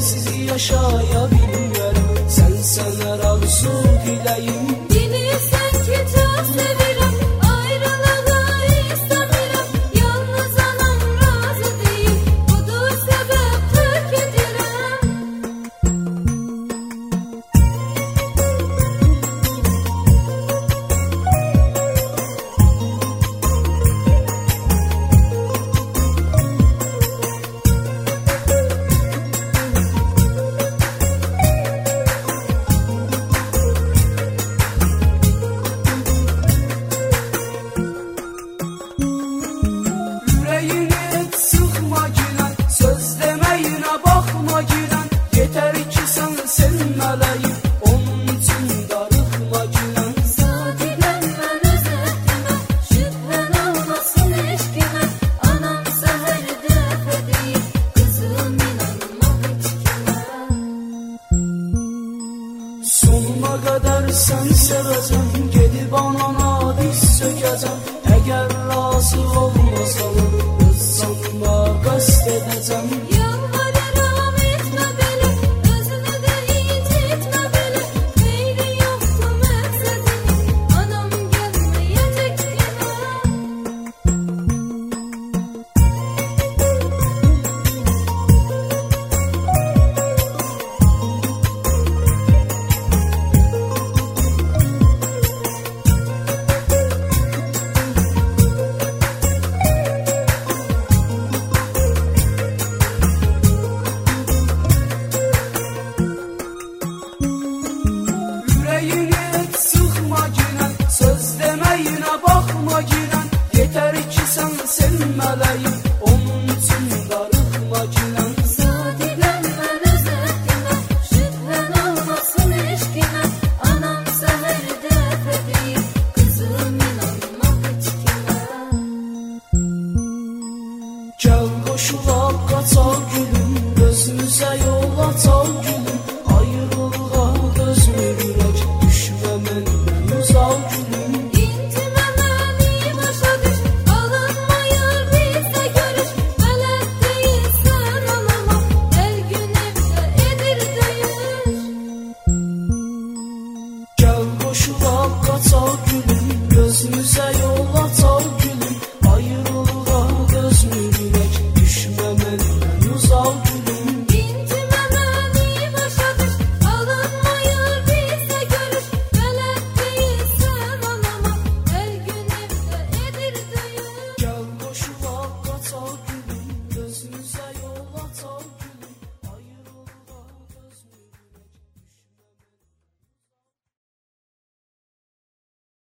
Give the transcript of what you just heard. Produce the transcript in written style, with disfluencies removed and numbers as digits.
sensiz yaşaya bilmirəm. Sensen her arzu dileyim. Bilirsən ki çox sevirəm, ayrılığı istəmirəm. Yalnız anam razı deyil, budur səbəb tərk edirəm. Sonuna kadar sen sevəcəm, gedib anana diz sökəcəm. Əgər razı olmasan, öz canıma qəsd edəcəm. Yalvarıram etmə belə, özünü də incitmə belə. Xeyri yoxdur məqsədimin, anam gəlməyəcək yenə. Yeter ki sen sevməliyim, onun üçün darıxma ginən. Sadirəm mən öz dərdimə, şübhən olmasın eşqimə. Anam səhər dəfə deyir, qızım inanma heç kimə. Gəl qoşulaq qaçaq gülüm, gözümüzə yol açaq gülüm. Ayrılığa dözmür ürək, düşmə məndən uzaq gülüm. Qoşulaq qaçaq gülüm, gözümüzə yol açaq gülüm. Ayrılığa dözmür ürək, düşmə məndən uzaq gülüm. İncimə məni başa düş, alınmayır bizə görüş. Bələd deyilsən anama, hər gün evdə edir döyüş. Gəl qoşulaq qaçaq gülüm, gözümüzə